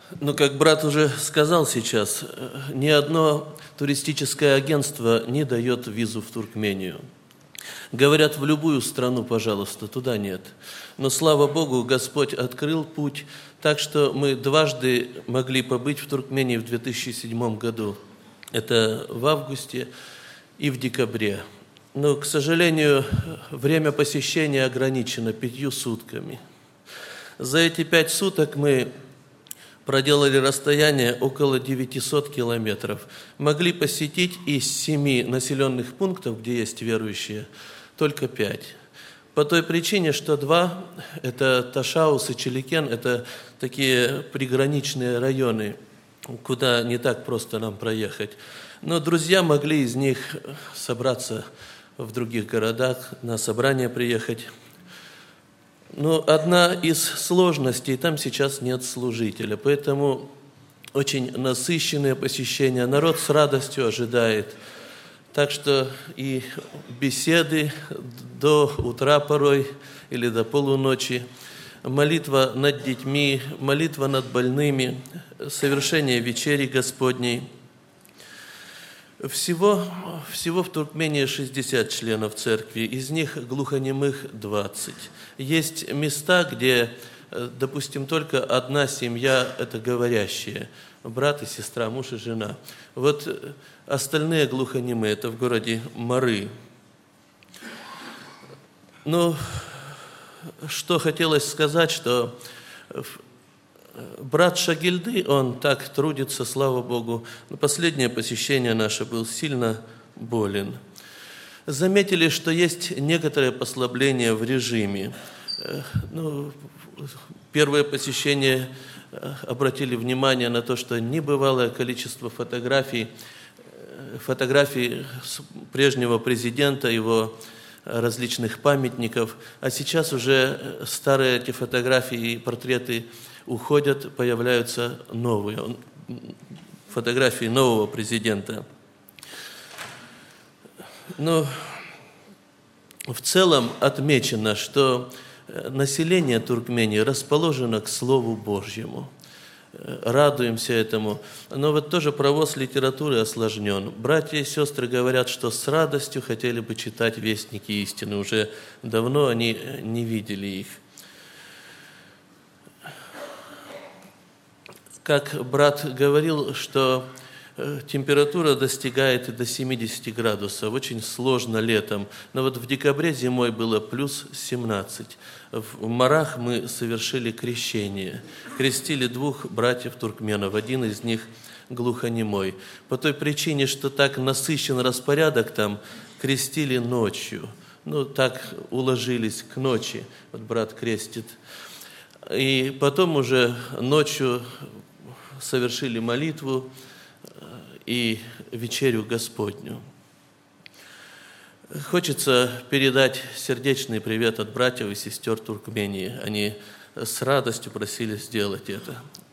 Ну, как брат уже сказал сейчас, ни одно туристическое агентство не дает визу в Туркмению. Говорят, в любую страну, пожалуйста, туда нет. Но, слава Богу, Господь открыл путь, так что мы дважды могли побыть в Туркмении в 2007 году. Это в августе и в декабре. Но, к сожалению, время посещения ограничено 5 сутками. За эти 5 суток мы проделали расстояние около 900 километров. Могли посетить из 7 населенных пунктов, где есть верующие, только 5. По той причине, что 2, это Ташаус и Челикен, это такие приграничные районы, куда не так просто нам проехать. Но друзья могли из них собраться в других городах, на собрание приехать. Но одна из сложностей, там сейчас нет служителя, поэтому очень насыщенное посещение, народ с радостью ожидает. Так что и беседы до утра порой или до полуночи, молитва над детьми, молитва над больными, совершение вечери Господней. Всего в Туркмении 60 членов церкви, из них глухонемых 20. Есть места, где, допустим, только одна семья – это говорящие, брат и сестра, муж и жена. Вот остальные глухонемые – это в городе Мары. Ну, что хотелось сказать, что брат Шагильды, он так трудится, слава Богу. Но последнее посещение наше был сильно болен. Заметили, что есть некоторое послабление в режиме. Ну, первое посещение обратили внимание на то, что небывалое количество фотографий прежнего президента, его различных памятников. А сейчас уже старые эти фотографии и портреты уходят, появляются новые, фотографии нового президента. Но в целом отмечено, что население Туркмении расположено к Слову Божьему. Радуемся этому. Но вот тоже провоз литературы осложнен. Братья и сестры говорят, что с радостью хотели бы читать вестники истины. Уже давно они не видели их. Как брат говорил, что температура достигает и до 70 градусов. Очень сложно летом. Но вот в декабре зимой было плюс 17. В Марах мы совершили крещение. Крестили 2 братьев-туркменов. Один из них глухонемой. По той причине, что так насыщен распорядок там, крестили ночью. Ну, так уложились к ночи. Вот брат крестит. И потом уже ночью совершили молитву и вечерю Господню. Хочется передать сердечный привет от братьев и сестер Туркмении. Они с радостью просили сделать это.